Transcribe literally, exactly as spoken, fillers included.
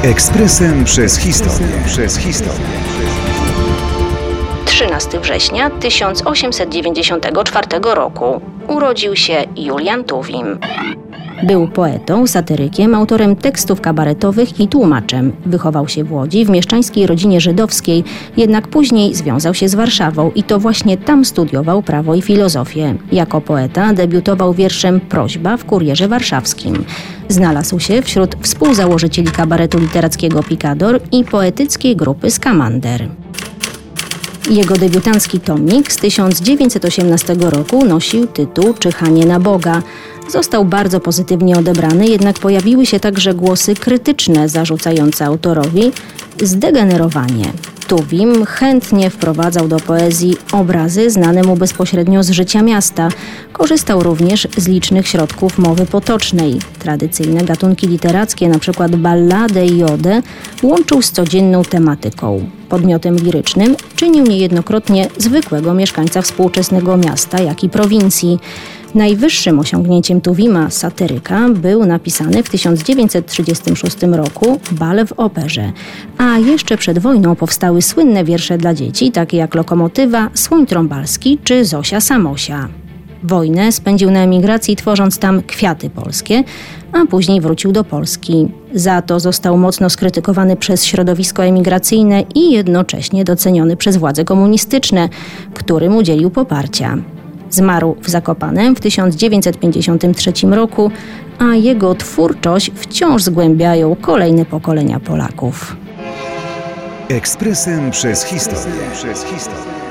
Ekspresem przez historię. Przez historię. trzynastego września tysiąc osiemset dziewięćdziesiątego czwartego roku urodził się Julian Tuwim. Był poetą, satyrykiem, autorem tekstów kabaretowych i tłumaczem. Wychował się w Łodzi w mieszczańskiej rodzinie żydowskiej, jednak później związał się z Warszawą i to właśnie tam studiował prawo i filozofię. Jako poeta debiutował wierszem Prośba w Kurierze Warszawskim. Znalazł się wśród współzałożycieli kabaretu literackiego Picador i poetyckiej grupy Skamander. Jego debiutancki tomik z tysiąc dziewięćset osiemnastego roku nosił tytuł Czyhanie na Boga. Został bardzo pozytywnie odebrany, jednak pojawiły się także głosy krytyczne zarzucające autorowi zdegenerowanie. Tuwim chętnie wprowadzał do poezji obrazy znane mu bezpośrednio z życia miasta. Korzystał również z licznych środków mowy potocznej. Tradycyjne gatunki literackie, np. balladę i odę, łączył z codzienną tematyką. Podmiotem lirycznym czynił niejednokrotnie zwykłego mieszkańca współczesnego miasta, jak i prowincji. Najwyższym osiągnięciem Tuwima, satyryka, był napisany w tysiąc dziewięćset trzydziestym szóstym roku Bal w operze, a jeszcze przed wojną powstały słynne wiersze dla dzieci, takie jak Lokomotywa, Słoń trąbalski czy Zosia Samosia. Wojnę spędził na emigracji, tworząc tam Kwiaty polskie, a później wrócił do Polski. Za to został mocno skrytykowany przez środowisko emigracyjne i jednocześnie doceniony przez władze komunistyczne, którym udzielił poparcia. Zmarł w Zakopanem w tysiąc dziewięćset pięćdziesiątym trzecim roku, a jego twórczość wciąż zgłębiają kolejne pokolenia Polaków. Ekspresem przez historię. Przez historię.